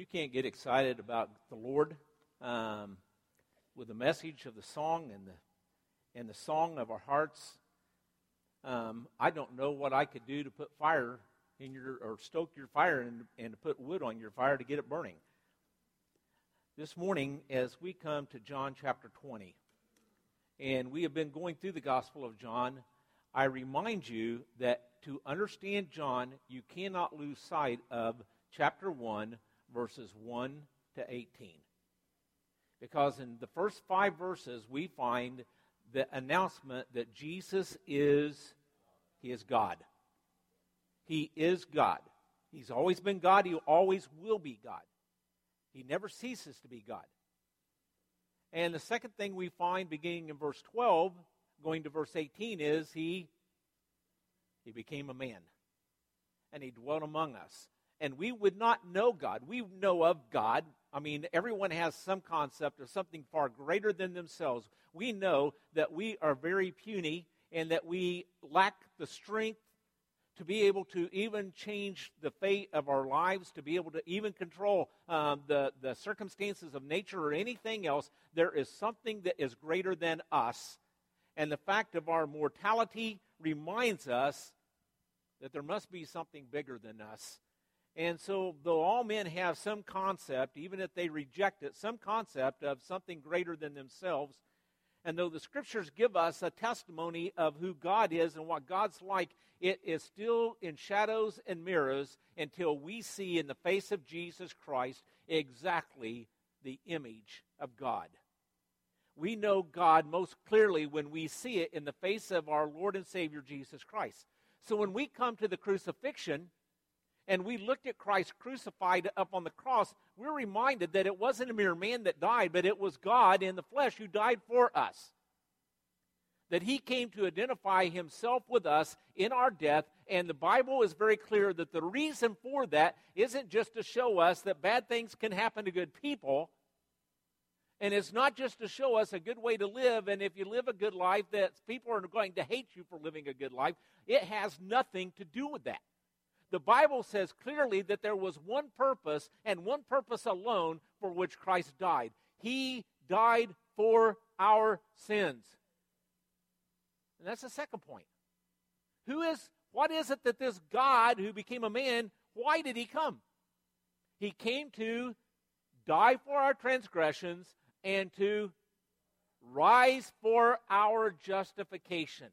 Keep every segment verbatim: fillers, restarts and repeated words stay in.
you can't get excited about the Lord um, with the message of the song and the and the song of our hearts, um, I don't know what I could do to put fire in your or stoke your fire and, and to put wood on your fire to get it burning. This morning, as we come to John chapter twenty, and we have been going through the Gospel of John, I remind you that to understand John, you cannot lose sight of chapter one, verses one to eighteen. Because in the first five verses, we find the announcement that Jesus is, he is God. He is God. He's always been God. He always will be God. He never ceases to be God. And the second thing we find beginning in verse twelve, going to verse eighteen, is he, he became a man. And he dwelt among us. And we would not know God. We know of God. I mean, everyone has some concept of something far greater than themselves. We know that we are very puny and that we lack the strength to be able to even change the fate of our lives, to be able to even control um, the, the circumstances of nature or anything else. There is something that is greater than us. And the fact of our mortality reminds us that there must be something bigger than us. And so, though all men have some concept, even if they reject it, some concept of something greater than themselves, and though the Scriptures give us a testimony of who God is and what God's like, it is still in shadows and mirrors until we see in the face of Jesus Christ exactly the image of God. We know God most clearly when we see it in the face of our Lord and Savior Jesus Christ. So when we come to the crucifixion, and we looked at Christ crucified up on the cross, we're reminded that it wasn't a mere man that died, but it was God in the flesh who died for us. That he came to identify himself with us in our death, and the Bible is very clear that the reason for that isn't just to show us that bad things can happen to good people, and it's not just to show us a good way to live, and if you live a good life, that people are going to hate you for living a good life. It has nothing to do with that. The Bible says clearly that there was one purpose and one purpose alone for which Christ died. He died for our sins. And that's the second point. Who is, what is it that this God who became a man, why did he come? He came to die for our transgressions and to rise for our justification.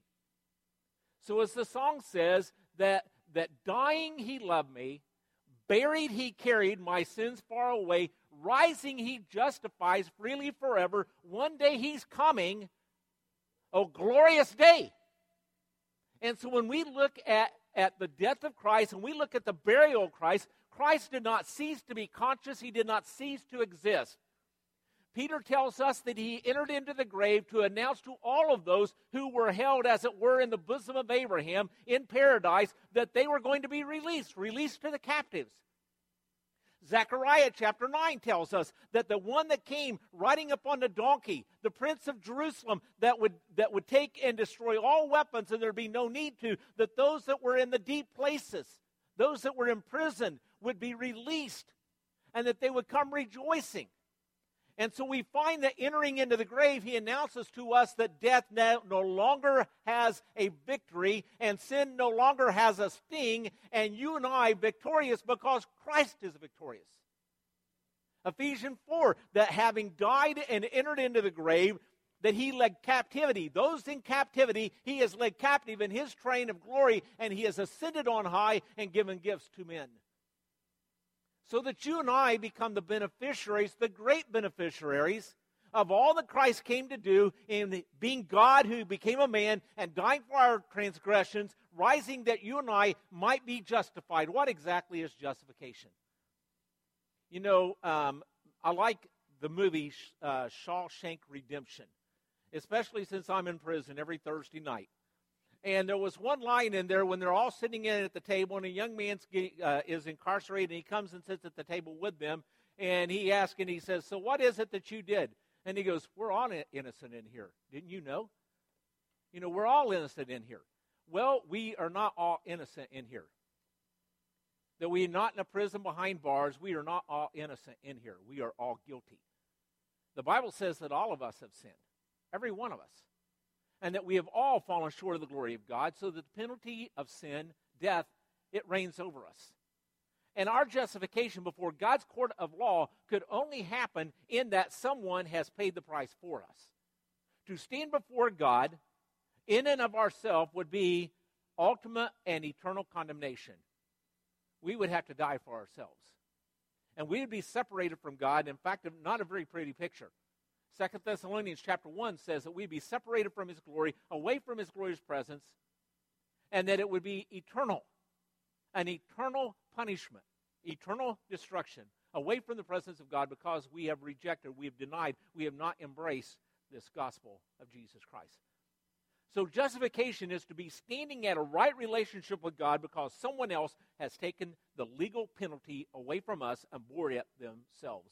So as the song says, that that dying he loved me, buried he carried my sins far away, rising he justifies freely forever. One day he's coming, oh glorious day. And so when we look at, at the death of Christ and we look at the burial of Christ, Christ did not cease to be conscious, he did not cease to exist. Peter tells us that he entered into the grave to announce to all of those who were held, as it were, in the bosom of Abraham in paradise, that they were going to be released, released to the captives. Zechariah chapter nine tells us that the one that came riding upon the donkey, the Prince of Jerusalem, that would, that would take and destroy all weapons and there'd be no need to, that those that were in the deep places, those that were imprisoned, would be released and that they would come rejoicing. And so we find that entering into the grave, he announces to us that death no, no longer has a victory and sin no longer has a sting, and you and I victorious because Christ is victorious. Ephesians four, that having died and entered into the grave, that he led captivity. Those in captivity, he has led captive in his train of glory, and he has ascended on high and given gifts to men. So that you and I become the beneficiaries, the great beneficiaries of all that Christ came to do in being God who became a man and dying for our transgressions, rising that you and I might be justified. What exactly is justification? You know, um, I like the movie uh, Shawshank Redemption, especially since I'm in prison every Thursday night. And there was one line in there when they're all sitting in at the table, and a young man uh, is incarcerated, and he comes and sits at the table with them, and he asks, and he says, so what is it that you did? And he goes, we're all innocent in here. Didn't you know? You know, we're all innocent in here. Well, we are not all innocent in here. that we are not in a prison behind bars. We are not all innocent in here. We are all guilty. The Bible says that all of us have sinned, every one of us, and that we have all fallen short of the glory of God, so that the penalty of sin, death, it reigns over us. And our justification before God's court of law could only happen in that someone has paid the price for us. To stand before God in and of ourselves would be ultimate and eternal condemnation. We would have to die for ourselves. And we would be separated from God. In fact, not a very pretty picture. Second Thessalonians chapter one says that we'd be separated from his glory, away from his glorious presence, and that it would be eternal. An eternal punishment, eternal destruction, away from the presence of God because we have rejected, we have denied, we have not embraced this gospel of Jesus Christ. So justification is to be standing at a right relationship with God because someone else has taken the legal penalty away from us and bore it themselves.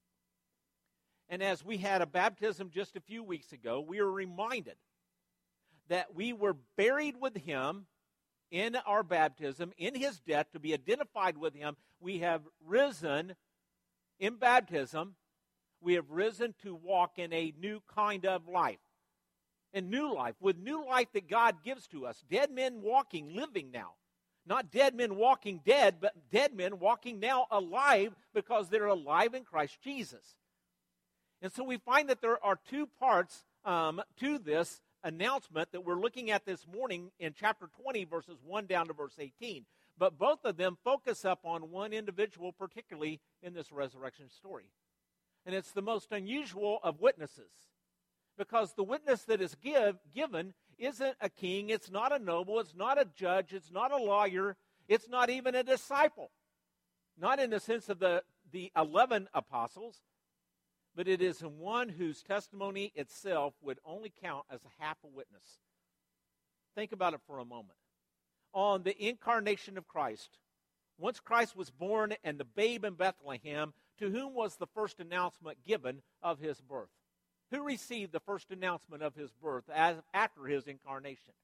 And as we had a baptism just a few weeks ago, we were reminded that we were buried with him in our baptism, in his death, to be identified with him. We have risen in baptism. We have risen to walk in a new kind of life. In new life, with new life that God gives to us. Dead men walking, living now. Not dead men walking dead, but dead men walking now alive because they're alive in Christ Jesus. And so we find that there are two parts um, to this announcement that we're looking at this morning in chapter twenty, verses one down to verse eighteen. But both of them focus up on one individual, particularly in this resurrection story. And it's the most unusual of witnesses, because the witness that is give, given isn't a king, it's not a noble, it's not a judge, it's not a lawyer, it's not even a disciple. Not in the sense of the, the eleven apostles, but it is in one whose testimony itself would only count as a half a witness. Think about it for a moment. On the incarnation of Christ, once Christ was born and the babe in Bethlehem, to whom was the first announcement given of his birth? Who received the first announcement of his birth as, after his incarnation?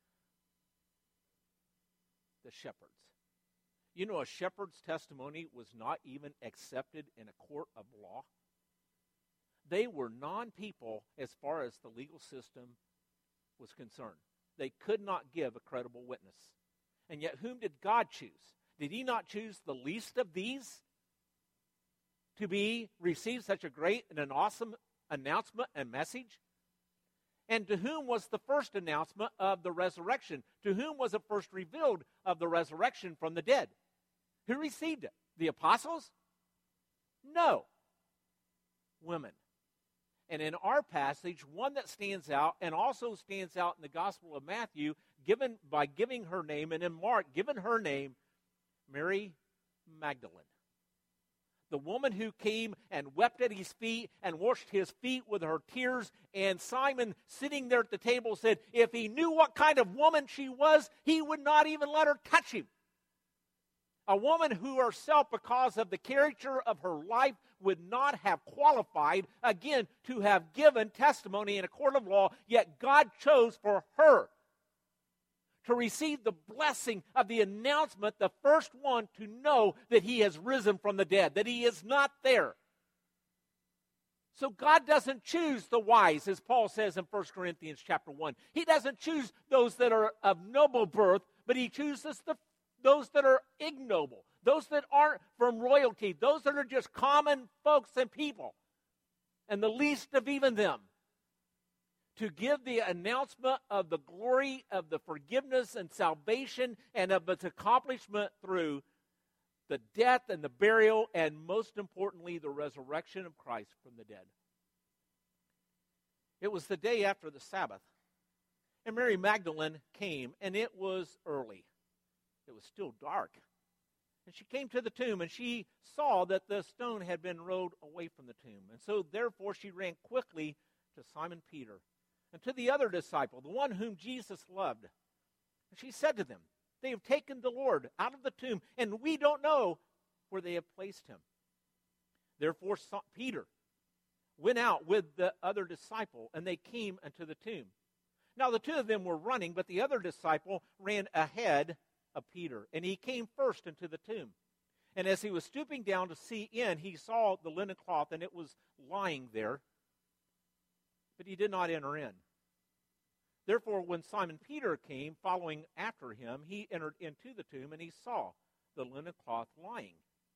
The shepherds. You know, a shepherd's testimony was not even accepted in a court of law. They were non-people as far as the legal system was concerned. They could not give a credible witness. And yet, whom did God choose? Did he not choose the least of these to be receive such a great and an awesome announcement and message? And to whom was the first announcement of the resurrection? To whom was it first revealed of the resurrection from the dead? Who received it? The apostles? No. Women. And in our passage, one that stands out and also stands out in the Gospel of Matthew, given by giving her name, and in Mark, given her name, Mary Magdalene. The woman who came and wept at his feet and washed his feet with her tears. And Simon, sitting there at the table, said, if he knew what kind of woman she was, he would not even let her touch him. A woman who herself, because of the character of her life, would not have qualified, again, to have given testimony in a court of law, yet God chose for her to receive the blessing of the announcement, the first one to know that he has risen from the dead, that he is not there. So God doesn't choose the wise, as Paul says in First Corinthians chapter one. He doesn't choose those that are of noble birth, but he chooses the, those that are ignoble, those that aren't from royalty, those that are just common folks and people, and the least of even them, to give the announcement of the glory of the forgiveness and salvation and of its accomplishment through the death and the burial and, most importantly, the resurrection of Christ from the dead. It was the day after the Sabbath, and Mary Magdalene came, and it was early. It was still dark. And she came to the tomb, and she saw that the stone had been rolled away from the tomb. And so, therefore, she ran quickly to Simon Peter and to the other disciple, the one whom Jesus loved. And she said to them, they have taken the Lord out of the tomb, and we don't know where they have placed him. Therefore, Peter went out with the other disciple, and they came unto the tomb. Now, the two of them were running, but the other disciple ran ahead of Peter, and he came first into the tomb. And as he was stooping down to see in, he saw the linen cloth, and it was lying there, but he did not enter in. Therefore, when Simon Peter came following after him, he entered into the tomb, and he saw the linen cloth lying,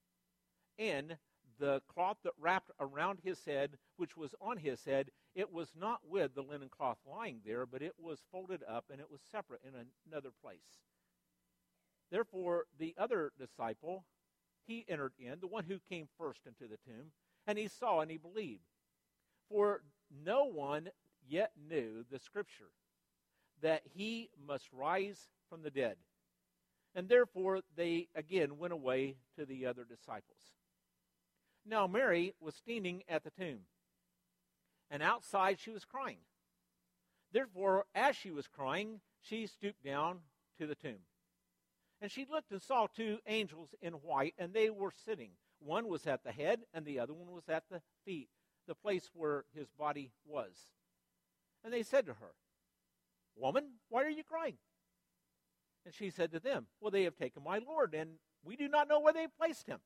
and the cloth that wrapped around his head, which was on his head, it was not with the linen cloth lying there, but it was folded up, and it was separate in another place. Therefore, the other disciple, he entered in, the one who came first into the tomb, and he saw and he believed. For no one yet knew the scripture, that he must rise from the dead. And therefore they again went away to the other disciples. Now Mary was standing at the tomb, and outside she was crying. Therefore, as she was crying, she stooped down to the tomb. And she looked and saw two angels in white, and they were sitting. One was at the head, and the other one was at the feet, the place where his body was. And they said to her, "Woman, why are you crying?" And she said to them, "Well, they have taken my Lord, and we do not know where they have placed him."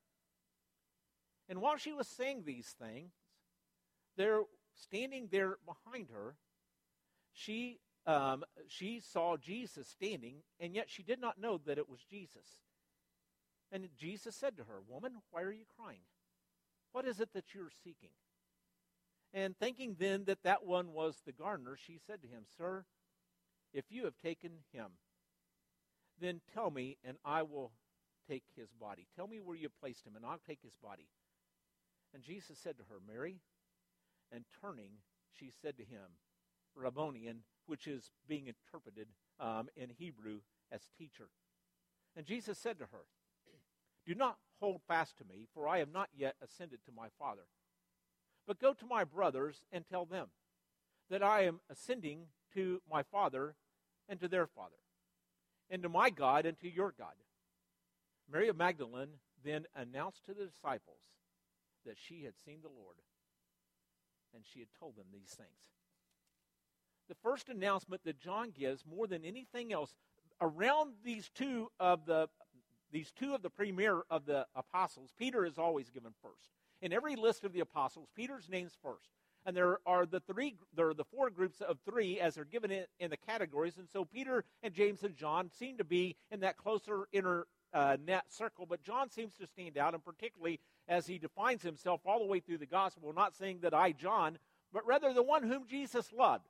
And while she was saying these things, there, standing there behind her, she um, she saw Jesus standing, and yet she did not know that it was Jesus. And Jesus said to her, "Woman, why are you crying? What is it that you're seeking?" And thinking then that that one was the gardener, she said to him, "Sir, if you have taken him, then tell me, and I will take his body. Tell me where you placed him, and I'll take his body." And Jesus said to her, "Mary." And turning, she said to him, "Rabboni," and which is being interpreted um, in Hebrew as teacher. And Jesus said to her, "Do not hold fast to me, for I have not yet ascended to my Father. But go to my brothers and tell them that I am ascending to my Father and to their Father, and to my God and to your God." Mary of Magdalene then announced to the disciples that she had seen the Lord, and she had told them these things. The first announcement that John gives, more than anything else, around these two of the these two of the premier of the apostles, Peter is always given first. In every list of the apostles, Peter's name's first. And there are the three, there are the four groups of three as they're given in, in the categories. And so Peter and James and John seem to be in that closer inner uh, net circle. But John seems to stand out, and particularly as he defines himself all the way through the gospel, not saying that I, John, but rather the one whom Jesus loved.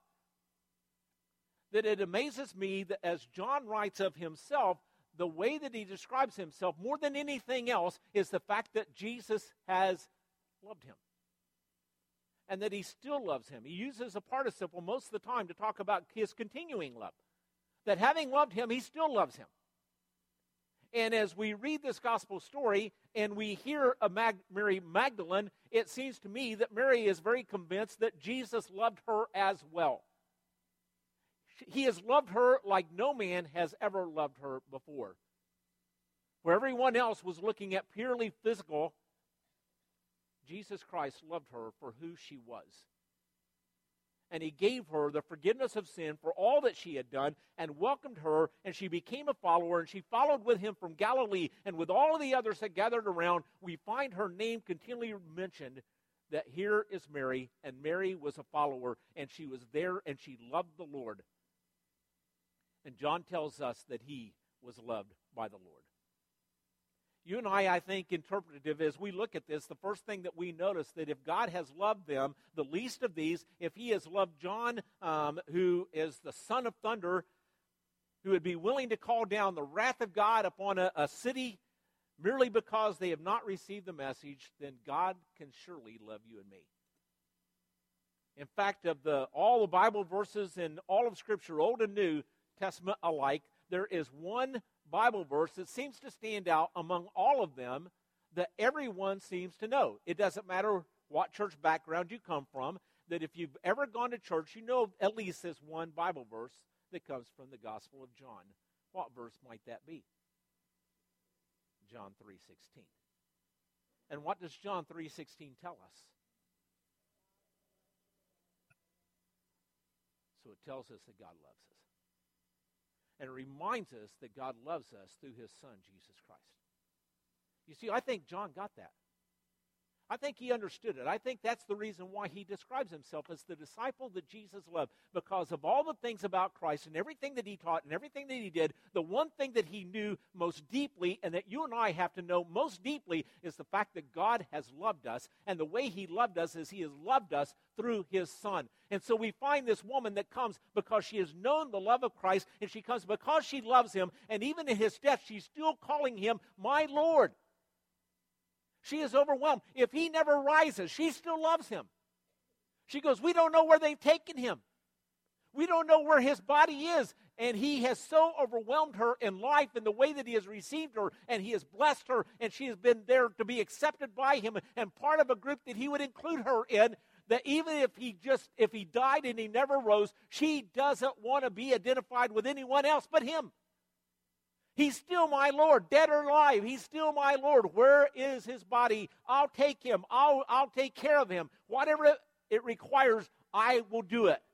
That it amazes me that as John writes of himself, the way that he describes himself more than anything else is the fact that Jesus has loved him, and that he still loves him. He uses a participle most of the time to talk about his continuing love. That having loved him, he still loves him. And as we read this gospel story and we hear of Mag- Mary Magdalene, it seems to me that Mary is very convinced that Jesus loved her as well. He has loved her like no man has ever loved her before. Where everyone else was looking at purely physical, Jesus Christ loved her for who she was. And he gave her the forgiveness of sin for all that she had done and welcomed her, and she became a follower, and she followed with him from Galilee. And with all of the others that gathered around, we find her name continually mentioned, that here is Mary, and Mary was a follower, and she was there, and she loved the Lord. And John tells us that he was loved by the Lord. You and I, I think, interpretative, as we look at this, the first thing that we notice that if God has loved them, the least of these, if he has loved John, um, who is the son of thunder, who would be willing to call down the wrath of God upon a, a city merely because they have not received the message, then God can surely love you and me. In fact, of the all the Bible verses in all of Scripture, Old and New Testament alike, there is one Bible verse that seems to stand out among all of them that everyone seems to know. It doesn't matter what church background you come from, that if you've ever gone to church, you know at least this one Bible verse that comes from the Gospel of John. What verse might that be? John three sixteen. And what does John three sixteen tell us? So it tells us that God loves us. And it reminds us that God loves us through his Son, Jesus Christ. You see, I think John got that. I think he understood it. I think that's the reason why he describes himself as the disciple that Jesus loved. Because of all the things about Christ and everything that he taught and everything that he did, the one thing that he knew most deeply and that you and I have to know most deeply is the fact that God has loved us. And the way he loved us is he has loved us through his Son. And so we find this woman that comes because she has known the love of Christ, and she comes because she loves him. And even in his death, she's still calling him my Lord. She is overwhelmed. If he never rises, she still loves him. She goes, we don't know where they've taken him. We don't know where his body is. And he has so overwhelmed her in life in the way that he has received her, and he has blessed her, and she has been there to be accepted by him and part of a group that he would include her in, that even if he just, if he died and he never rose, she doesn't want to be identified with anyone else but him. He's still my Lord, dead or alive. He's still my Lord. Where is his body? I'll take him. I'll, I'll take care of him. Whatever it requires, I will do it.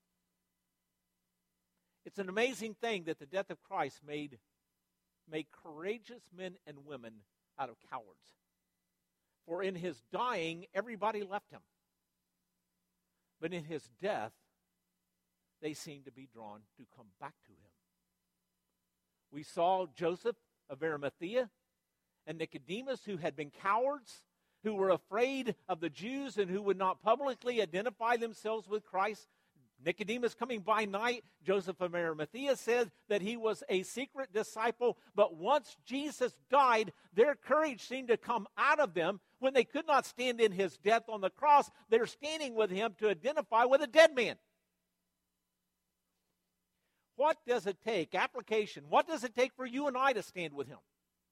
It's an amazing thing that the death of Christ made, made courageous men and women out of cowards. For in his dying, everybody left him. But in his death, they seemed to be drawn to come back to him. We saw Joseph of Arimathea and Nicodemus, who had been cowards, who were afraid of the Jews and who would not publicly identify themselves with Christ. Nicodemus coming by night, Joseph of Arimathea said that he was a secret disciple, but once Jesus died, their courage seemed to come out of them. When they could not stand in his death on the cross, they're standing with him to identify with a dead man. What does it take? Application. What does it take for you and I to stand with him?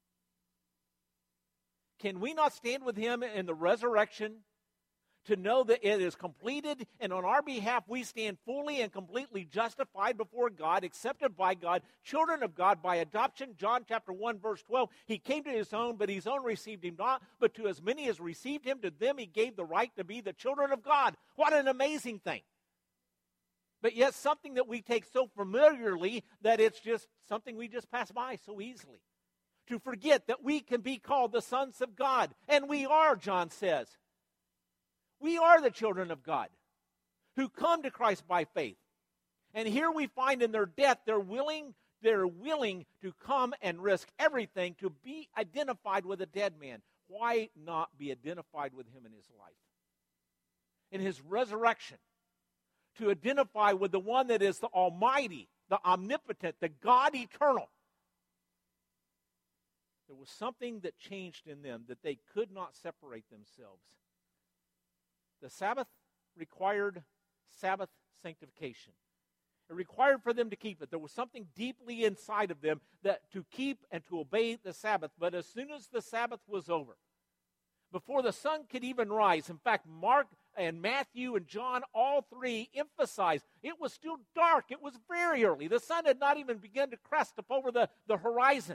Can we not stand with him in the resurrection to know that it is completed, and on our behalf we stand fully and completely justified before God, accepted by God, children of God by adoption? John chapter one, verse twelve, he came to his own, but his own received him not. But to as many as received him, to them he gave the right to be the children of God. What an amazing thing. But yet something that we take so familiarly that it's just something we just pass by so easily. To forget that we can be called the sons of God. And we are, John says. We are the children of God who come to Christ by faith. And here we find in their death, they're willing, they're willing to come and risk everything to be identified with a dead man. Why not be identified with him in his life? In his resurrection. To identify with the one that is the Almighty, the Omnipotent, the God Eternal. There was something that changed in them that they could not separate themselves. The Sabbath required Sabbath sanctification. It required for them to keep it. There was something deeply inside of them that to keep and to obey the Sabbath. But as soon as the Sabbath was over, before the sun could even rise, in fact, Mark and Matthew and John, all three emphasized it was still dark. It was very early. The sun had not even begun to crest up over the, the horizon.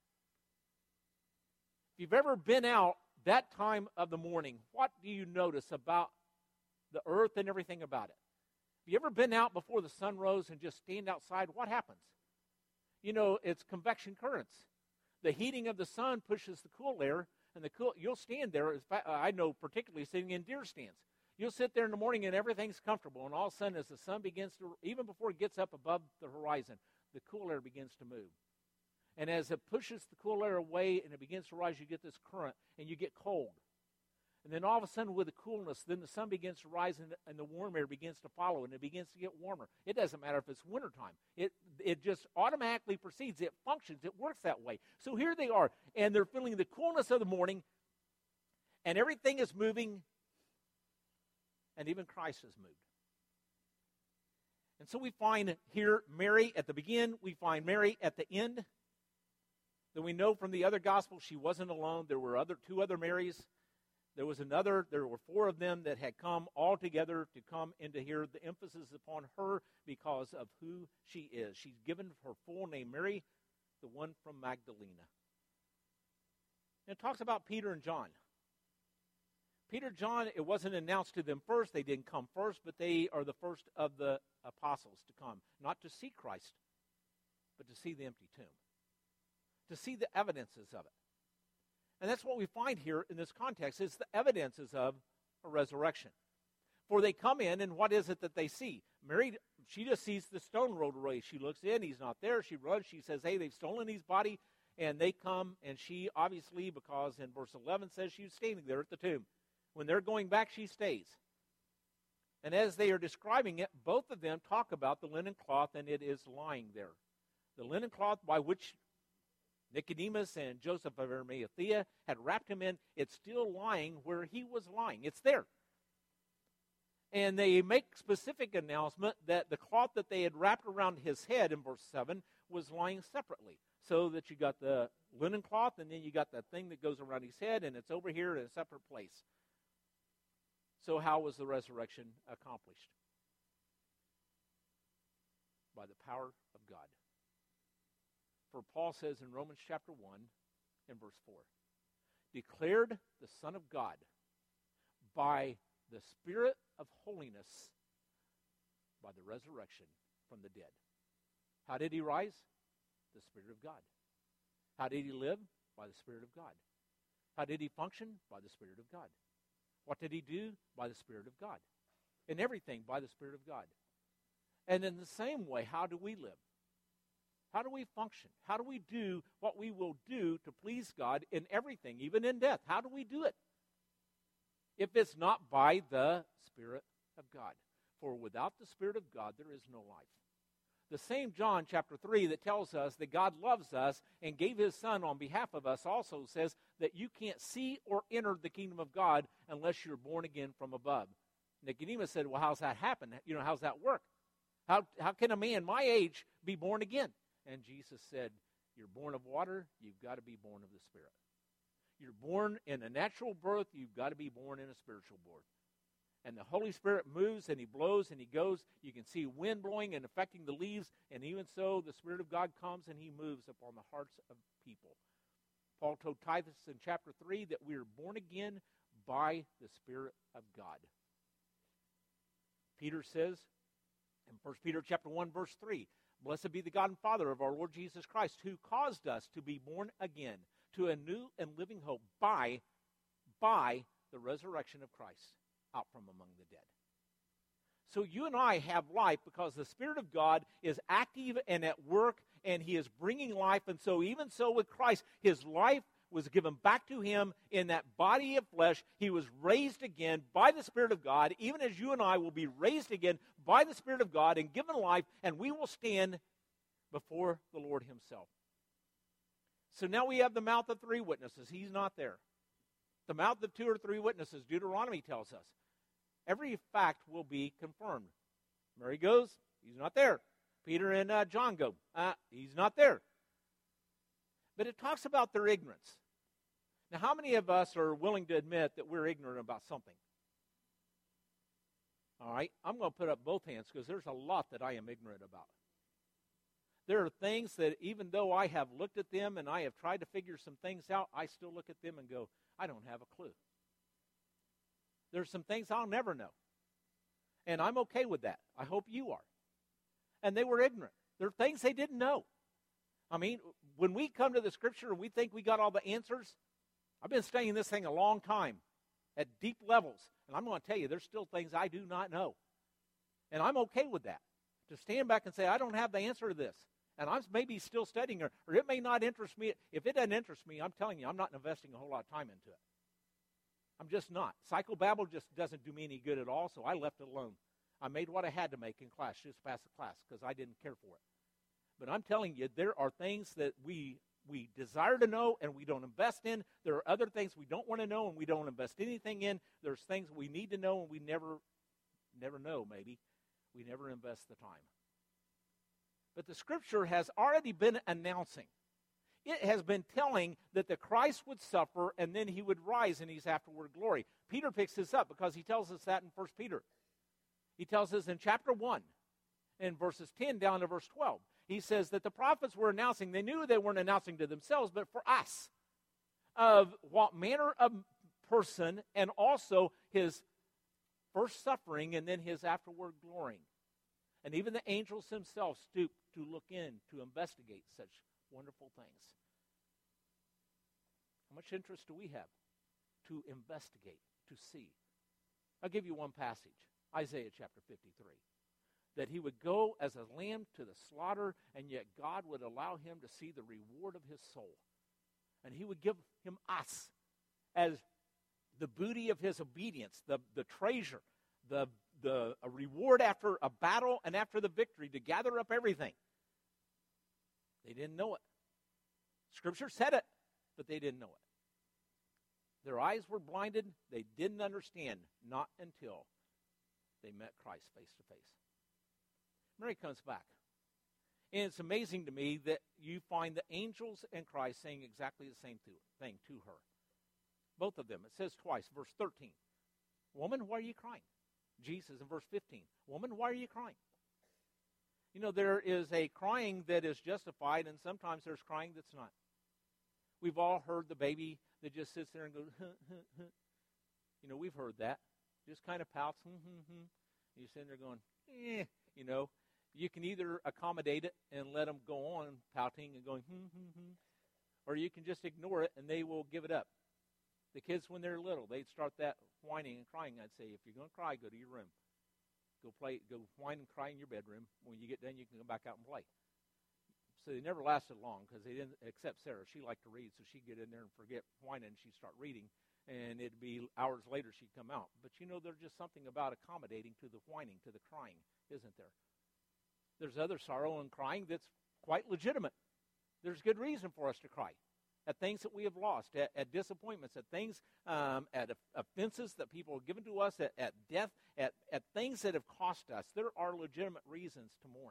If you've ever been out that time of the morning, what do you notice about the earth and everything about it? Have you ever been out before the sun rose and just stand outside? What happens? You know, it's convection currents. The heating of the sun pushes the cool air, and the cool, you'll stand there. I know particularly sitting in deer stands. You'll sit there in the morning and everything's comfortable, and all of a sudden as the sun begins to, even before it gets up above the horizon, the cool air begins to move. And as it pushes the cool air away and it begins to rise, you get this current and you get cold. And then all of a sudden with the coolness, then the sun begins to rise and, and the warm air begins to follow and it begins to get warmer. It doesn't matter if it's wintertime. It, it just automatically proceeds. It functions. It works that way. So here they are, and they're feeling the coolness of the morning, and everything is moving, and even Christ has moved. And so we find here Mary at the beginning, we find Mary at the end. Then we know from the other gospel she wasn't alone. There were other two other Marys. There was another, there were four of them that had come all together to come and to hear the emphasis upon her because of who she is. She's given her full name, Mary, the one from Magdalena. And it talks about Peter and John. Peter, John, it wasn't announced to them first. They didn't come first, but they are the first of the apostles to come. Not to see Christ, but to see the empty tomb. To see the evidences of it. And that's what we find here in this context, is the evidences of a resurrection. For they come in, and what is it that they see? Mary, she just sees the stone rolled away. She looks in, he's not there. She runs, she says, hey, they've stolen his body. And they come, and she obviously, because in verse eleven says she was standing there at the tomb. When they're going back, she stays. And as they are describing it, both of them talk about the linen cloth, and it is lying there. The linen cloth by which Nicodemus and Joseph of Arimathea had wrapped him in, it's still lying where he was lying. It's there. And they make specific announcement that the cloth that they had wrapped around his head in verse seven was lying separately. So that you got the linen cloth, and then you got that thing that goes around his head, and it's over here in a separate place. So how was the resurrection accomplished? By the power of God. For Paul says in Romans chapter one and verse four, declared the Son of God by the Spirit of holiness by the resurrection from the dead. How did he rise? The Spirit of God. How did he live? By the Spirit of God. How did he function? By the Spirit of God. What did he do? By the Spirit of God. In everything, by the Spirit of God. And in the same way, how do we live? How do we function? How do we do what we will do to please God in everything, even in death? How do we do it? If it's not by the Spirit of God. For without the Spirit of God, there is no life. The same John chapter three that tells us that God loves us and gave his Son on behalf of us also says that you can't see or enter the kingdom of God unless you're born again from above. Nicodemus said, well, how's that happen? You know, how's that work? How, how can a man my age be born again? And Jesus said, you're born of water, you've got to be born of the Spirit. You're born in a natural birth, you've got to be born in a spiritual birth. And the Holy Spirit moves and he blows and he goes. You can see wind blowing and affecting the leaves. And even so, the Spirit of God comes and he moves upon the hearts of people. Paul told Titus in chapter three that we are born again by the Spirit of God. Peter says in First Peter chapter one, verse three, blessed be the God and Father of our Lord Jesus Christ, who caused us to be born again to a new and living hope by, by the resurrection of Christ out from among the dead. So you and I have life because the Spirit of God is active and at work, and he is bringing life. And so even so with Christ, his life was given back to him in that body of flesh. He was raised again by the Spirit of God, even as you and I will be raised again by the Spirit of God and given life, and we will stand before the Lord himself. So now we have the mouth of three witnesses. He's not there. The mouth of two or three witnesses, Deuteronomy tells us. Every fact will be confirmed. Mary goes, he's not there. Peter and uh, John go, uh, he's not there. But it talks about their ignorance. Now, how many of us are willing to admit that we're ignorant about something? All right, I'm going to put up both hands because there's a lot that I am ignorant about. There are things that even though I have looked at them and I have tried to figure some things out, I still look at them and go, I don't have a clue. There's some things I'll never know. And I'm okay with that. I hope you are. And they were ignorant. There are things they didn't know. I mean, when we come to the Scripture and we think we got all the answers, I've been studying this thing a long time at deep levels. And I'm going to tell you, there's still things I do not know. And I'm okay with that. To stand back and say, I don't have the answer to this. And I'm maybe still studying, or, or it may not interest me. If it doesn't interest me, I'm telling you, I'm not investing a whole lot of time into it. I'm just not. Psychobabble just doesn't do me any good at all, so I left it alone. I made what I had to make in class, just pass the class, because I didn't care for it. But I'm telling you, there are things that we we desire to know and we don't invest in. There are other things we don't want to know and we don't invest anything in. There's things we need to know and we never, never know, maybe. We never invest the time. But the Scripture has already been announcing. It has been telling that the Christ would suffer and then he would rise in his afterward glory. Peter picks this up because he tells us that in First Peter. He tells us in chapter one, in verses ten down to verse twelve. He says that the prophets were announcing, they knew they weren't announcing to themselves, but for us, of what manner of person and also his first suffering and then his afterward glorying. And even the angels themselves stooped to look in, to investigate such wonderful things. How much interest do we have to investigate, to see? I'll give you one passage, Isaiah chapter fifty-three. That he would go as a lamb to the slaughter, and yet God would allow him to see the reward of his soul. And he would give him us as the booty of his obedience, the, the treasure, the, the a reward after a battle and after the victory, to gather up everything. They didn't know it. Scripture said it, but they didn't know it. Their eyes were blinded. They didn't understand, not until they met Christ face to face. Mary comes back. And it's amazing to me that you find the angels and Christ saying exactly the same thing to her. Both of them. It says twice, verse thirteen. Woman, why are you crying? Jesus in verse fifteen. Woman, why are you crying? You know, there is a crying that is justified, and sometimes there's crying that's not. We've all heard the baby that just sits there and goes, huh, huh, huh. You know, we've heard that. Just kind of pouts, hmm, hmm, hmm. You're sitting there going, eh, you know. You can either accommodate it and let them go on pouting and going, hmm, hmm, hmm. Or you can just ignore it and they will give it up. The kids, when they're little, they'd start that whining and crying. I'd say, if you're going to cry, go to your room. Go play, go whine and cry in your bedroom. When you get done, you can go back out and play. So they never lasted long because they didn't, except Sarah. She liked to read, so she'd get in there and forget whining, and she'd start reading, and it'd be hours later she'd come out. But you know, there's just something about accommodating to the whining, to the crying, isn't there? There's other sorrow and crying that's quite legitimate. There's good reason for us to cry at things that we have lost, at, at disappointments, at things, um, at offenses that people have given to us, at, at death, at, at things that have cost us. There are legitimate reasons to mourn.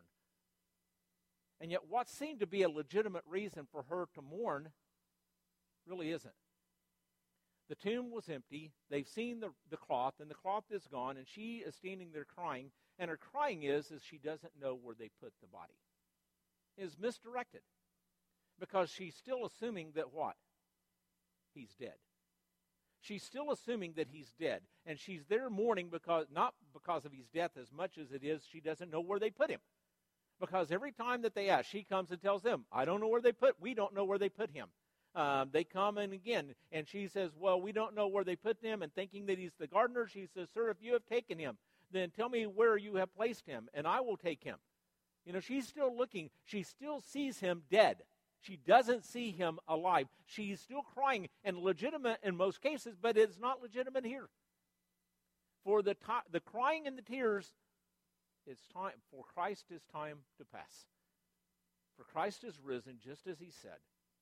And yet what seemed to be a legitimate reason for her to mourn really isn't. The tomb was empty. They've seen the, the cloth, and the cloth is gone, and she is standing there crying. And her crying is, is she doesn't know where they put the body. It is misdirected. Because she's still assuming that what? He's dead. She's still assuming that he's dead. And she's there mourning because, not because of his death as much as it is she doesn't know where they put him. Because every time that they ask, she comes and tells them, I don't know where they put, we don't know where they put him. Um, they come in again, and she says, well, we don't know where they put him. And thinking that he's the gardener, she says, sir, if you have taken him, then tell me where you have placed him, and I will take him. You know, she's still looking. She still sees him dead. She doesn't see him alive. She's still crying, and legitimate in most cases, but it's not legitimate here. For the to- the crying and the tears, it's time for Christ is time to pass. For Christ is risen, just as he said.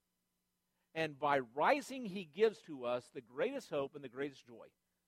And by rising, he gives to us the greatest hope and the greatest joy.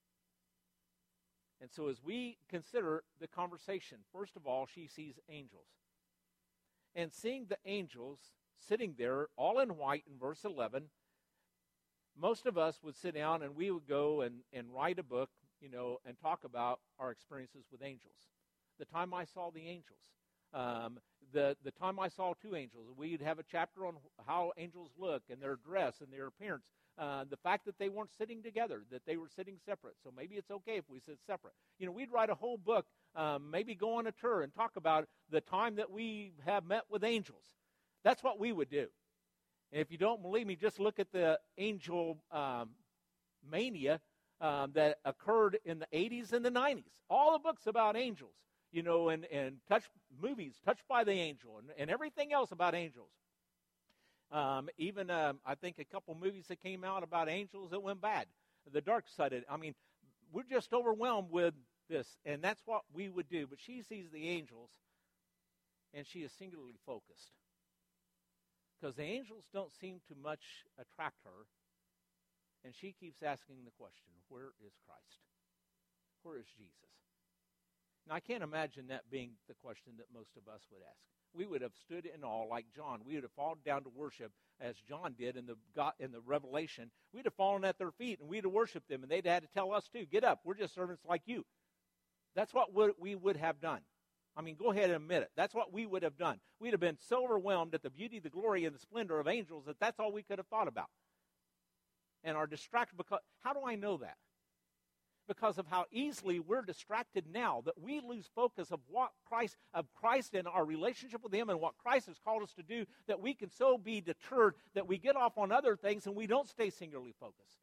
And so as we consider the conversation, first of all, she sees angels. And seeing the angels sitting there, all in white, in verse eleven, most of us would sit down and we would go and, and write a book, you know, and talk about our experiences with angels. The time I saw the angels. Um, the, the time I saw two angels. We'd have a chapter on how angels look and their dress and their appearance. Uh, the fact that they weren't sitting together, that they were sitting separate. So maybe it's okay if we sit separate. You know, we'd write a whole book, um, maybe go on a tour and talk about the time that we have met with angels. That's what we would do. And if you don't believe me, just look at the angel um, mania um, that occurred in the eighties and the nineties. All the books about angels, you know, and, and touch movies, Touched by the Angel, and, and everything else about angels. Um, even, um, I think, a couple movies that came out about angels that went bad. The dark side of it. I mean, we're just overwhelmed with this, and that's what we would do. But she sees the angels, and she is singularly focused. Because the angels don't seem to much attract her, and she keeps asking the question, where is Christ? Where is Jesus? Now, I can't imagine that being the question that most of us would ask. We would have stood in awe like John. We would have fallen down to worship as John did in the God, in the Revelation. We'd have fallen at their feet, and we'd have worshiped them, and they'd had to tell us too, get up, we're just servants like you. That's what we would have done. I mean, go ahead and admit it. That's what we would have done. We'd have been so overwhelmed at the beauty, the glory, and the splendor of angels that that's all we could have thought about. And our distraction, because how do I know that? because of how easily we're distracted now, that we lose focus of what Christ, of Christ and our relationship with Him and what Christ has called us to do, that we can so be deterred that we get off on other things and we don't stay singularly focused.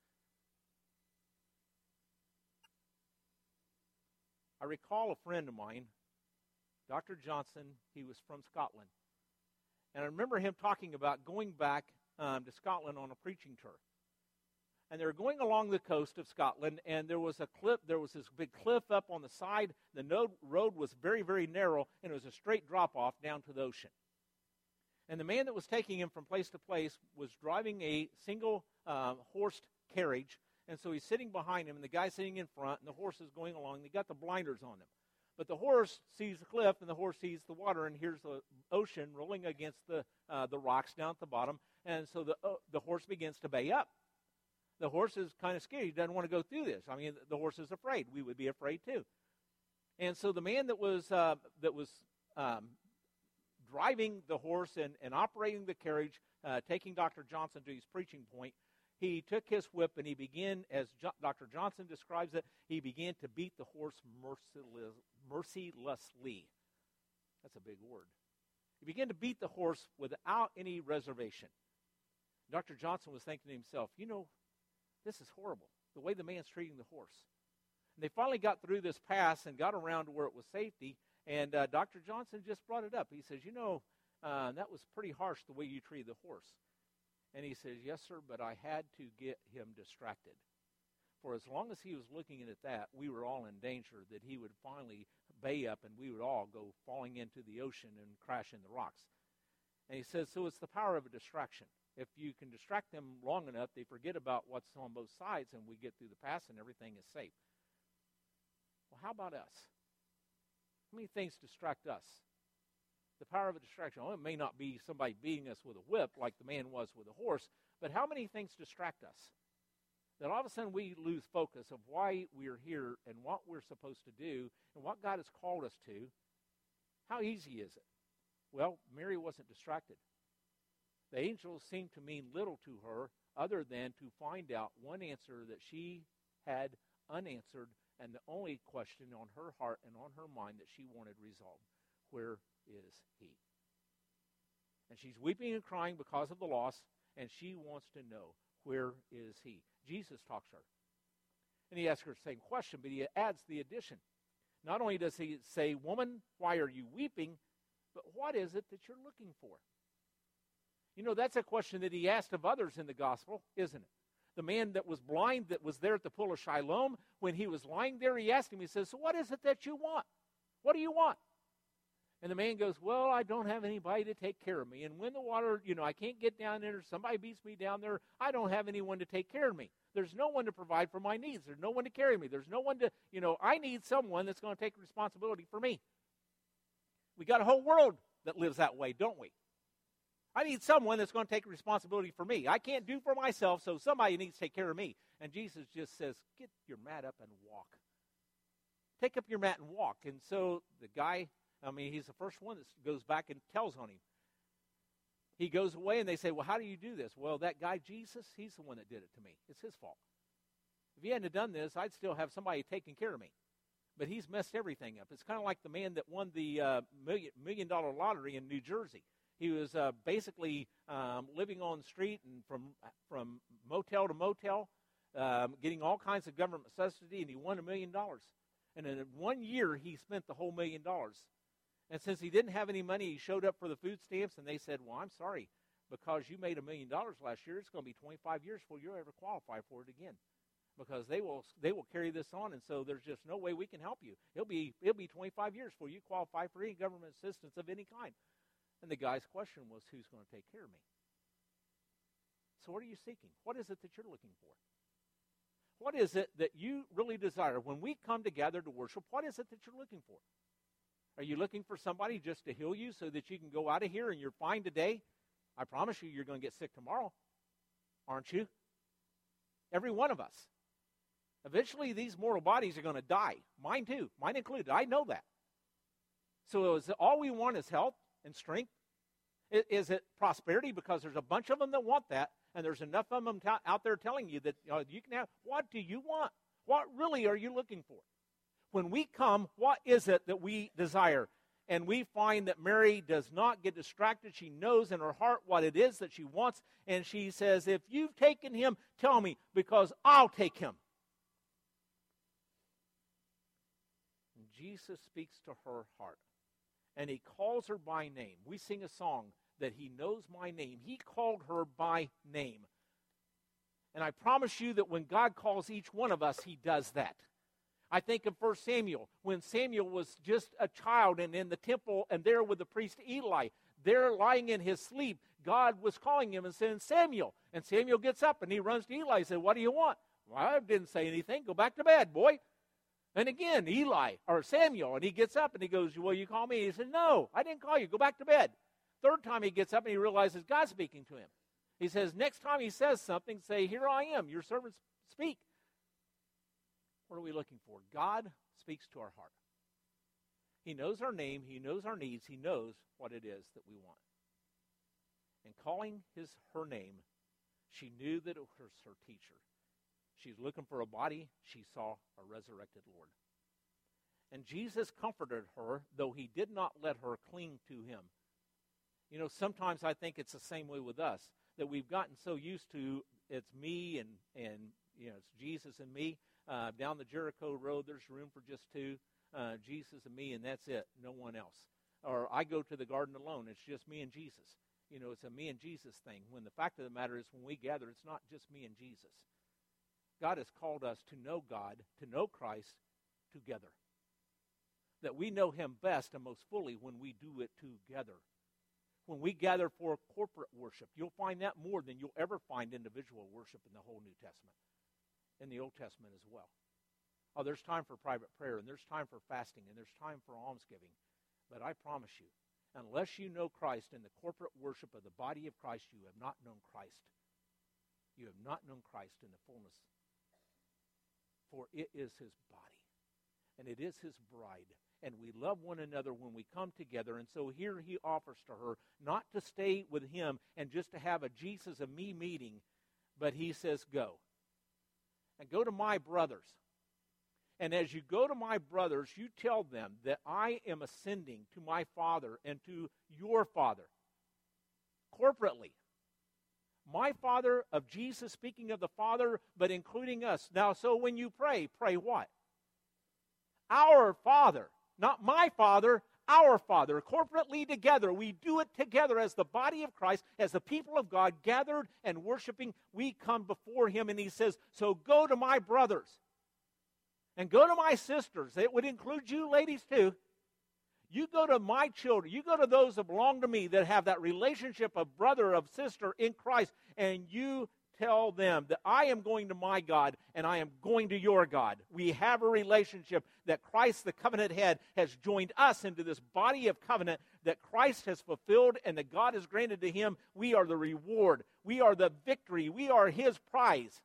I recall a friend of mine, Doctor Johnson. He was from Scotland. And I remember him talking about going back um, to Scotland on a preaching tour. And they were going along the coast of Scotland, and there was a cliff, there was this big cliff up on the side. The no- road was very, very narrow, and it was a straight drop-off down to the ocean. And the man that was taking him from place to place was driving a single uh, horsed carriage. And so he's sitting behind him, and the guy's sitting in front, and the horse is going along. They got the blinders on them. But the horse sees the cliff, and the horse sees the water, and here's the ocean rolling against the uh, the rocks down at the bottom. And so the uh, the horse begins to bay up. The horse is kind of scared. He doesn't want to go through this. I mean, the horse is afraid. We would be afraid too. And so the man that was uh, that was um, driving the horse and, and operating the carriage, uh, taking Doctor Johnson to his preaching point, he took his whip and he began, as jo- Doctor Johnson describes it, he began to beat the horse merciless, mercilessly. That's a big word. He began to beat the horse without any reservation. Doctor Johnson was thinking to himself, you know, this is horrible, the way the man's treating the horse. And they finally got through this pass and got around to where it was safety, and uh, Doctor Johnson just brought it up. He says, you know, uh, that was pretty harsh the way you treated the horse. And he says, yes, sir, but I had to get him distracted. For as long as he was looking at that, we were all in danger that he would finally bay up and we would all go falling into the ocean and crash in the rocks. And he says, so it's the power of a distraction. If you can distract them long enough, they forget about what's on both sides, and we get through the pass and everything is safe. Well, how about us? How many things distract us? The power of a distraction. Well, it may not be somebody beating us with a whip like the man was with a horse, but how many things distract us? That all of a sudden we lose focus of why we're here and what we're supposed to do and what God has called us to. How easy is it? Well, Mary wasn't distracted. The angels seemed to mean little to her other than to find out one answer that she had unanswered, and the only question on her heart and on her mind that she wanted resolved. Where is he? And she's weeping and crying because of the loss, and she wants to know, where is he? Jesus talks to her. And he asks her the same question, but he adds the addition. Not only does he say, woman, why are you weeping? But what is it that you're looking for? You know, that's a question that he asked of others in the gospel, isn't it? The man that was blind that was there at the pool of Siloam, when he was lying there, he asked him, he says, so what is it that you want? What do you want? And the man goes, well, I don't have anybody to take care of me. And when the water, you know, I can't get down there, somebody beats me down there, I don't have anyone to take care of me. There's no one to provide for my needs. There's no one to carry me. There's no one to, you know, I need someone that's going to take responsibility for me. We got a whole world that lives that way, don't we? I need someone that's going to take responsibility for me. I can't do for myself, so somebody needs to take care of me. And Jesus just says, get your mat up and walk. Take up your mat and walk. And so the guy, I mean, he's the first one that goes back and tells on him. He goes away and they say, well, how do you do this? Well, that guy Jesus, he's the one that did it to me. It's his fault. If he hadn't done this, I'd still have somebody taking care of me. But he's messed everything up. It's kind of like the man that won the uh, million, million dollar lottery in New Jersey. He was uh, basically um, living on the street and from from motel to motel, um, getting all kinds of government subsidy, and he won a million dollars. And in one year, he spent the whole million dollars. And since he didn't have any money, he showed up for the food stamps, and they said, well, I'm sorry, because you made a million dollars last year, it's going to be twenty-five years before you'll ever qualify for it again. Because they will they will carry this on, and so there's just no way we can help you. It'll be it'll be twenty-five years before you qualify for any government assistance of any kind. And the guy's question was, who's going to take care of me? So what are you seeking? What is it that you're looking for? What is it that you really desire? When we come together to worship, what is it that you're looking for? Are you looking for somebody just to heal you so that you can go out of here and you're fine today? I promise you, you're going to get sick tomorrow, aren't you? Every one of us. Eventually, these mortal bodies are going to die. Mine too. Mine included. I know that. So is all we want is health and strength? Is it prosperity? Because there's a bunch of them that want that, and there's enough of them t- out there telling you that you know, you can have. What do you want? What really are you looking for? When we come, what is it that we desire? And we find that Mary does not get distracted. She knows in her heart what it is that she wants. And she says, if you've taken him, tell me, because I'll take him. And Jesus speaks to her heart. And he calls her by name. We sing a song that he knows my name. He called her by name. And I promise you that when God calls each one of us, he does that. I think of First Samuel, when Samuel was just a child and in the temple and there with the priest Eli, there lying in his sleep, God was calling him and saying, Samuel. And Samuel gets up and he runs to Eli and said, what do you want? Well, I didn't say anything. Go back to bed, boy. And again, Eli, or Samuel, and he gets up and he goes, well, you call me? He said, no, I didn't call you. Go back to bed. Third time he gets up and he realizes God's speaking to him. He says, next time he says something, say, here I am, your servant, speak. What are we looking for? God speaks to our heart. He knows our name. He knows our needs. He knows what it is that we want. And calling his her name, she knew that it was her teacher. She's looking for a body. She saw a resurrected Lord. And Jesus comforted her, though he did not let her cling to him. You know, sometimes I think it's the same way with us, that we've gotten so used to it's me and, and you know, it's Jesus and me. Uh, down the Jericho Road, there's room for just two, uh, Jesus and me, and that's it, no one else. Or I go to the garden alone, it's just me and Jesus. You know, it's a me and Jesus thing, when the fact of the matter is when we gather, it's not just me and Jesus. God has called us to know God, to know Christ together. That we know him best and most fully when we do it together. When we gather for corporate worship, you'll find that more than you'll ever find individual worship in the whole New Testament. In the Old Testament as well. Oh, there's time for private prayer, and there's time for fasting, and there's time for almsgiving. But I promise you, unless you know Christ in the corporate worship of the body of Christ, you have not known Christ. You have not known Christ in the fullness. For it is his body, and it is his bride. And we love one another when we come together. And so here he offers to her not to stay with him and just to have a Jesus and me meeting, but he says, go. And go to my brothers. And as you go to my brothers, you tell them that I am ascending to my Father and to your Father. Corporately. My Father of Jesus, speaking of the Father, but including us. Now, so when you pray, pray what? Our Father. Not my Father, our Father. Corporately together. We do it together as the body of Christ, as the people of God gathered and worshiping. We come before him and he says, so go to my brothers. And go to my sisters. It would include you ladies too. You go to my children. You go to those that belong to me that have that relationship of brother, of sister in Christ. And you tell them that I am going to my God and I am going to your God. We have a relationship that Christ, the covenant head, has joined us into this body of covenant that Christ has fulfilled and that God has granted to him. We are the reward. We are the victory. We are his prize.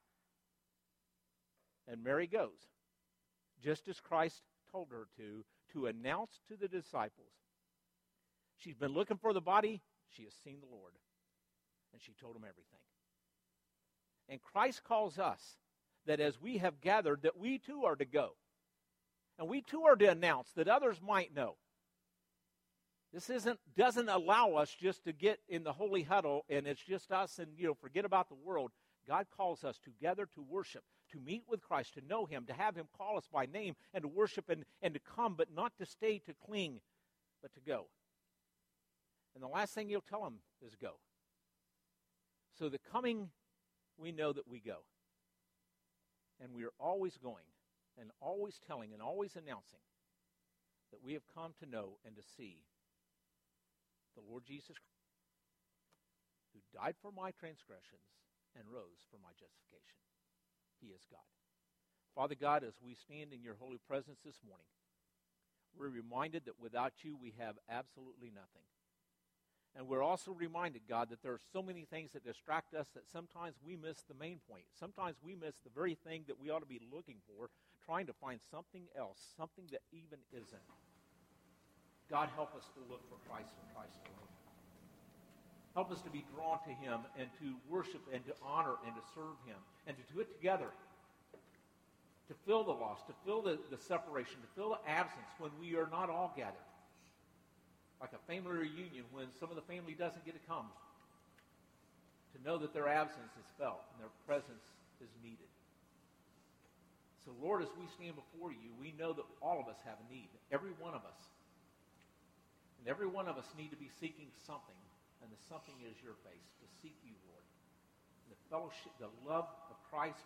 And Mary goes, just as Christ told her to, to announce to the disciples. She's been looking for the body. She has seen the Lord. And she told him everything. And Christ calls us that as we have gathered, that we too are to go. And we too are to announce that others might know. This isn't doesn't allow us just to get in the holy huddle and it's just us and, you know, forget about the world. God calls us together to worship, to meet with Christ, to know him, to have him call us by name, and to worship and, and to come, but not to stay, to cling, but to go. And the last thing he'll tell him is go. So the coming, we know that we go. And we are always going, and always telling, and always announcing that we have come to know and to see the Lord Jesus Christ, who died for my transgressions and rose for my justification. He is God. Father God, as we stand in your holy presence this morning, we're reminded that without you we have absolutely nothing. And we're also reminded, God, that there are so many things that distract us that sometimes we miss the main point. Sometimes we miss the very thing that we ought to be looking for, trying to find something else, something that even isn't. God, help us to look for Christ and Christ alone. Help us to be drawn to him and to worship and to honor and to serve him and to do it together. to fill the loss, to fill the, the separation, to fill the absence when we are not all gathered. Like a family reunion when some of the family doesn't get to come. To know that their absence is felt and their presence is needed. So Lord, as we stand before you, we know that all of us have a need. Every one of us. And every one of us need to be seeking something. And the something is your face. To seek you, Lord. The fellowship, the love of Christ.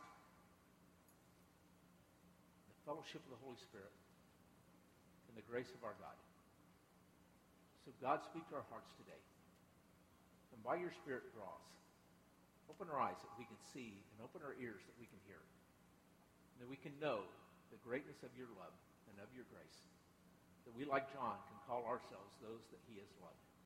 The fellowship of the Holy Spirit. And the grace of our God. So God, speak to our hearts today. And by your Spirit, draw us. Open our eyes that we can see, and open our ears that we can hear. And that we can know the greatness of your love and of your grace. That we, like John, can call ourselves those that he has loved.